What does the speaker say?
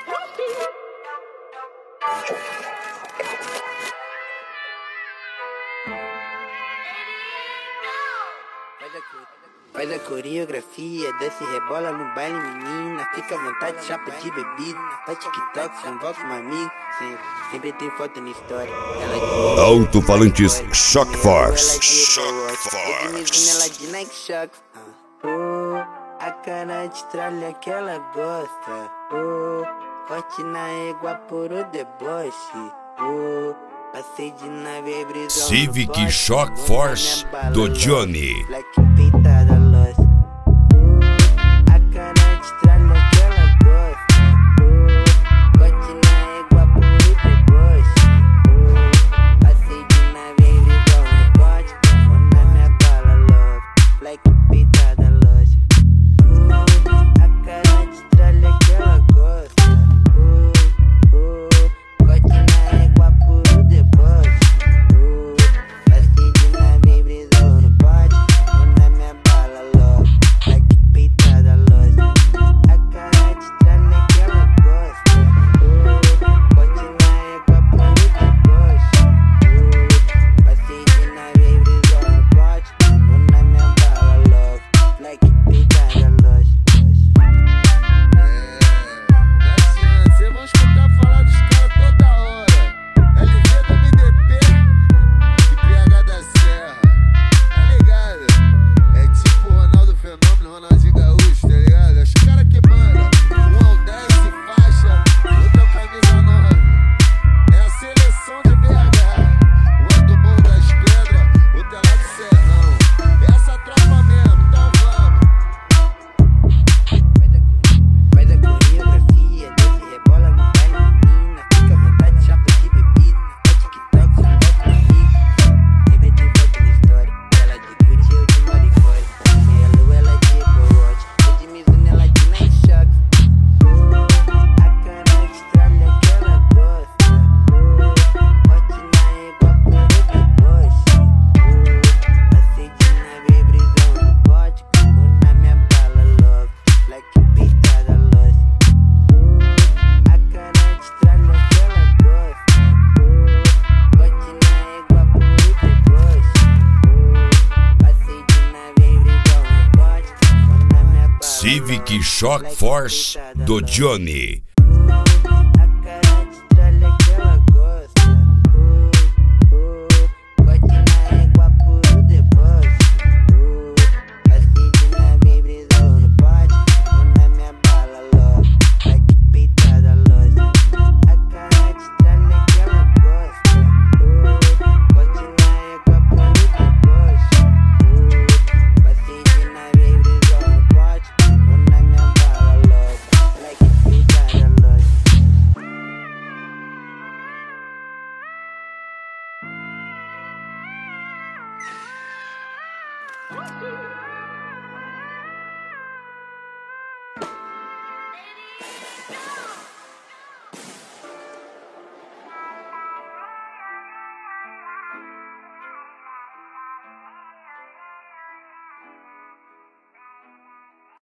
Faz a coreografia, desce e rebola no baile, menina. Fica à vontade, chapa de bebida. Faz TikTok, convoca um amigo. Sempre tem foto na história. Alto-falantes Shock Force. Ela de Nike Shock. A cara de tralha que ela gosta. Forte na égua por o deboche. Passei de nave brisão. Civic Shock Force do Johnny. Peitada lost. A cara de tralha que ela gosta. Forte na égua por o deboche. Passei de nave brisão no pote. Na minha bala love. Like peitada lost. A cara de tralha que ela gosta. Corte na égua por o deboche. Passei de nave brisão no pote. Na minha bala love. Like peitada lost. A cara de tralha que ela gosta. Corte na égua por o deboche. Passei de nave brisão no pote. Na minha bala love. Like peitada lost. Cê vão escutar falar dos caras toda hora. LV do BDP e PH da Serra. Tá ligado? É tipo Ronaldo Fenômeno, Ronaldinho Gaúcho, tá ligado? Os caras que mandam. Um é o 10 faixa, outro é o camisa 9. É a seleção de BH. Um é do Morro das Pedras, outro é lá do Serrão. Essa tropa mesmo, então vamos. Faz a coreografia, desce e rebola no baile, menina. Fica à vontade, chapa de bebida. Faz TikTok, convoca um amigo. Sempre tem foto na história. Ela de Gucci, eu de Maricori. Meia lua, ela de Apple Watch. Eu de Mizuno, ela de Nike Shock. A cara de tralha que ela gosta. Forte na égua por o deboche. Passei de nave brisão no pote. Na minha bala love. Like peitada lost. A cara de tralha que ela gosta. Forte na égua por o deboche. Passei de nave brisão no pote. Na minha bala Civic Shock Force do Johnny. A cara de tralha que ela gosta. Corte na égua por o deboche. Passei de nave brisão no pote. Na minha bala love. Like peitada lost. A cara de tralha que ela gosta. Corte na égua por o deboche. Passei de nave brisão no pote. Na minha bala love. Like peitada lost.